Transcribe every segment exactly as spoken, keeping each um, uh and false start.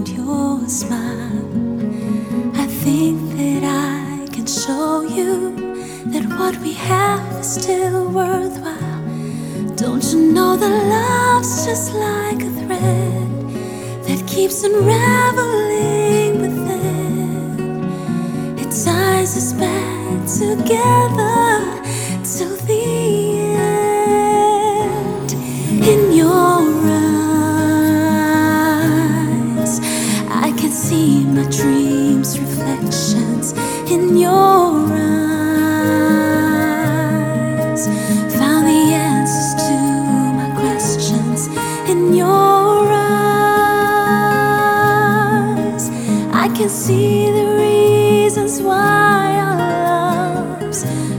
find your smile. I think that I can show you that what we have is still worthwhile. Don't you know that love's just like a thread that keeps unraveling within? It ties us back together till the end. In your eyes, I can see my dreams' reflections. In your eyes, found the answers to my questions. In your eyes, I can see the reasons why our love's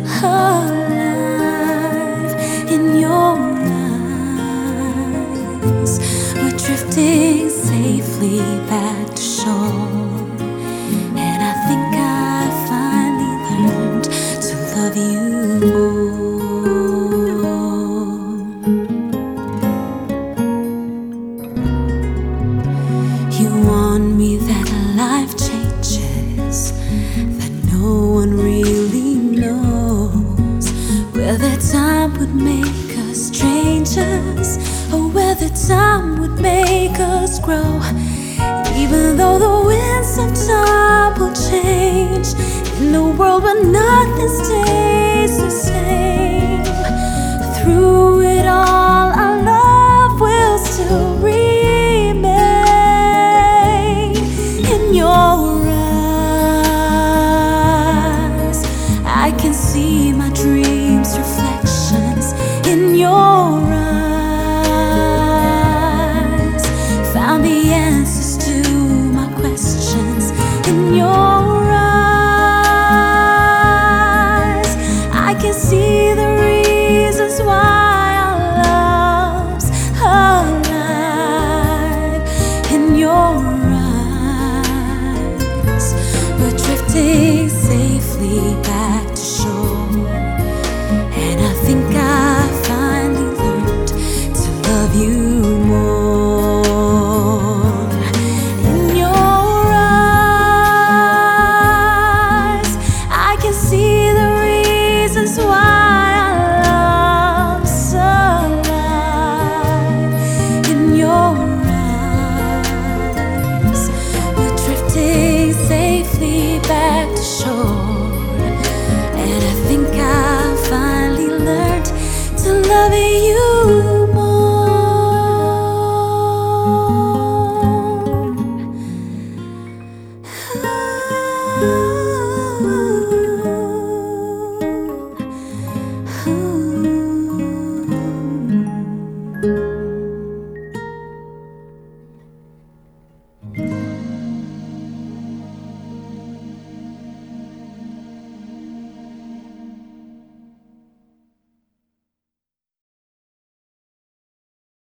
alive. In your eyes, we're drifting safely back to shore, and I think I finally learned to love you more. You warned me that life changes, that no one really knows whether time would make us strangers or whether time would make us grow. Even though the winds of time will change in a world where nothing stays the same, through it all our love will still remain. In your eyes, I can see my dreams' reflections. In your eyes, found the answers to my questions. In your eyes, I can see the reasons why our love's alive. In your eyes, we're drifting safely back to shore, and I think I finally learned to love you more. In your eyes, I can see the reasons why our love's alive. In your eyes, we're drifting safely back to shore, and I think I finally learned to love you